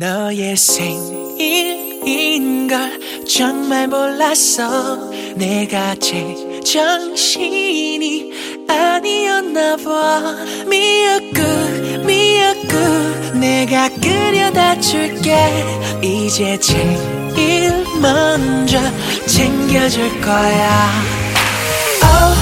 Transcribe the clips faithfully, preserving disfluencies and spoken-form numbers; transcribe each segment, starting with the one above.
너의 생일인걸 정말 몰랐어. 내가 제정신이 아니었나봐. 미역국 미역국 내가 끓여다 줄게. 이제 제일 먼저 챙겨줄 거야. Oh,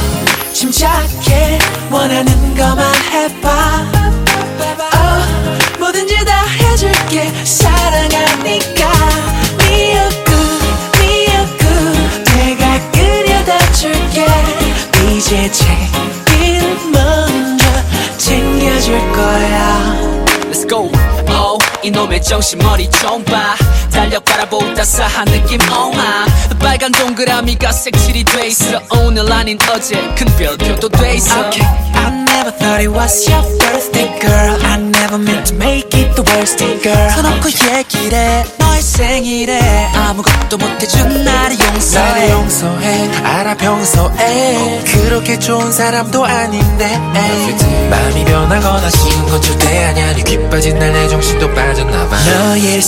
침착해 원하는 것만 해봐. Oh, 뭐든지 다 해줄게 사랑하니까. 미역국 미역국 내가 끓여다 줄게. 이제 제일 먼저 챙겨줄 거야. Let's go. Oh, 이놈의 정신머리 좀 봐. 달력 바라보다 싸한 느낌. Oh, ah. 빨간 동그라미가 색칠이 돼 있어. 오늘 아닌 어제 큰 별표도 돼 있어. Okay, I never thought it was your birthday, girl. I never meant to make it the worst day, girl. 서놓고 얘기를 해. 너의 생일에 아무것도 못해준 나를 용서해. 나를 용서해. 알아 평소에 그렇게 좋은 사람도 아닌데 마음이 변하거나 싫은 건 절대 아냐. 네 귀 빠진 날 내 정신도 빠졌나봐. 너의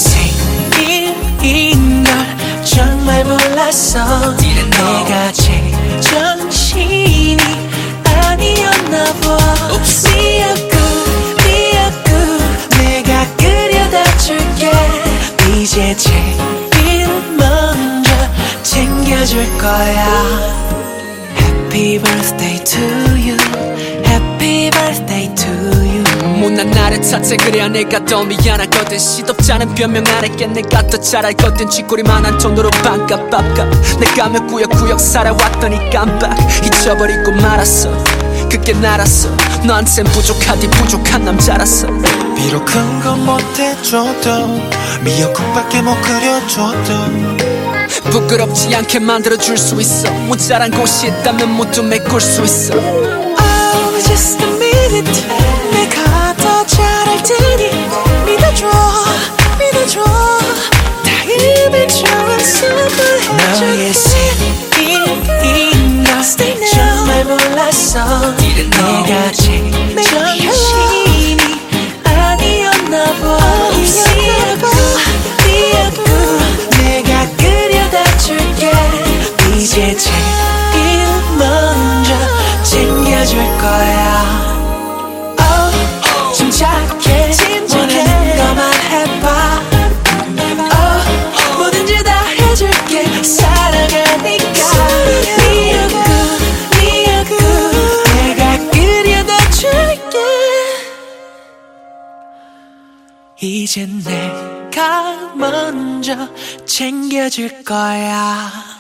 생일인 걸 정말 몰랐어. 내가 제정신이 아니었나봐. 미역국 미역국 내가 끓여다 줄게. 이제 제일 먼저 챙겨줄 거야. Happy birthday to you. Happy birthday to you. 못난 나를 탓해 그래야 내가 더 미안하거든. 시덥잖은 변명 안 할게. 내가 더 잘 알거든. 쥐꼬리만한 돈으로 반값 밥값 내가 몇 구역구역 살아왔더니 깜빡 잊혀버리고 말았어. 그게 나라서 너한텐 부족하디 부족한 남자라서. 비록 큰 건 못해줘도 미역국밖에 못 끓여줘도 부끄럽지 않게 만들어줄 수 있어. 모자란 곳이 있다면 모두 메꿀 수 있어. Oh, just a minute. 내가 더 잘할 테니 믿어줘 믿어줘. 타임을 좋았으면 해줄게. 너의 생일인 걸 정말 몰랐어. 내가 제정신이 아니었나봐. 미역국 미역국 내가 끓여다 줄게. 이제 제일 먼저 챙겨줄 거야. Oh, 침착해 원하는 것만 해봐. Oh, 뭐든지 다 해줄게 사랑하니까. 미역국 미역국 내가 끓여다 줄게. 이제 내가 먼저 챙겨줄 거야.